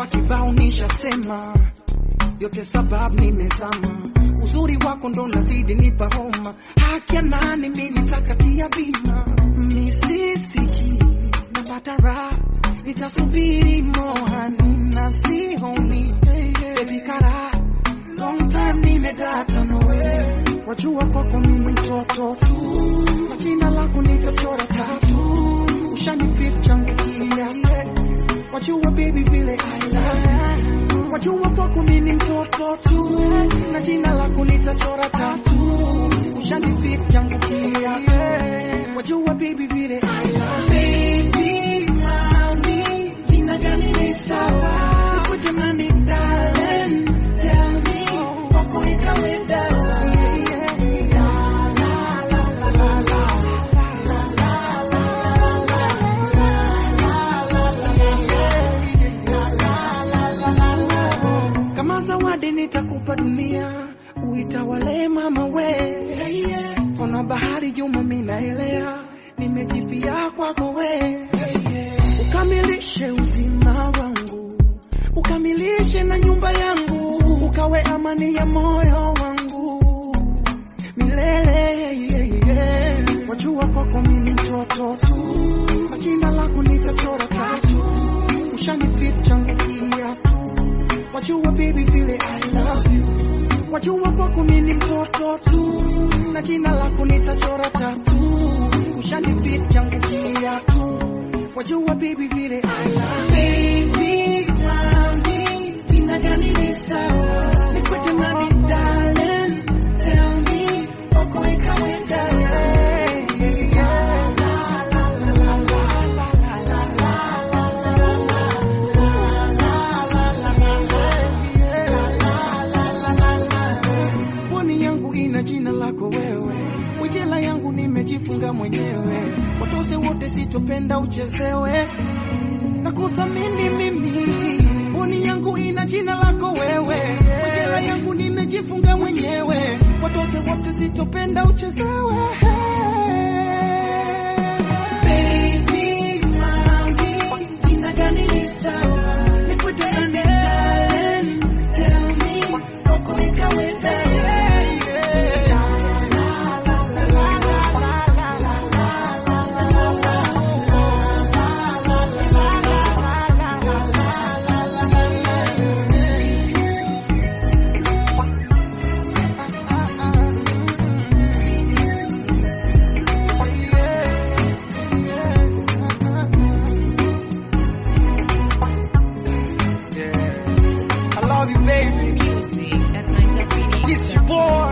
Najua kibao nishasema, yote sababu nimezama. Uzuri wako ndo nazidi nipa homa, haki ya nani mimi nitakatia bima. Misisiki na batara, nitasubiri mohani na sihoni. Baby kara, long time nimedata nowe. Wajua kwako mimi mtoto tu, na jina lako nitachora tatu. Ushanificha ngukia, wajua baby vile I love. Wajua kwako mimi mtoto tu, na jina lako nitachora tatu. Ushanificha ngukia, wajua baby vile I love. Baby mami, jina gani ni sawa? Nikuite nani darling? Tell me, kwako ikawe dawa. Kama zawadi nitakupa dunia, uitawale mama we. Ona bahari juma mimi naelea, nimejipia kwako we. Ukamilishe uzima wangu, ukamilishe na nyumba yangu, ukawe amani ya moyo wangu milele. Wajua kwako mimi mtoto tu, na jina lako nitachora tatu. Ushanificha ngukia tu, wajua baby vile I love you. Wajua kwako mimi mtoto tu, na jina lako nitachora tatu. Ushanificha ngukia tu, wajua baby vile I love. Baby mami, jina gani ni sawa? Nikuite nani darling? Tell me, kwako ikawe dawa. Jina lako wewe, ujela yangu nimejifunga mwenyewe. Watose wote sitopenda uchezewe, na kuthamini mimi. Boni yangu ina jina lako wewe, ujela yangu nimejifunga mwenyewe. Watose wote sitopenda uchezewe. Baby mami, jina gani ni sawa? Nikuite nani darling? Tell me, kwako ikawe dawa. Music at 9 Phoenix. It's your boy.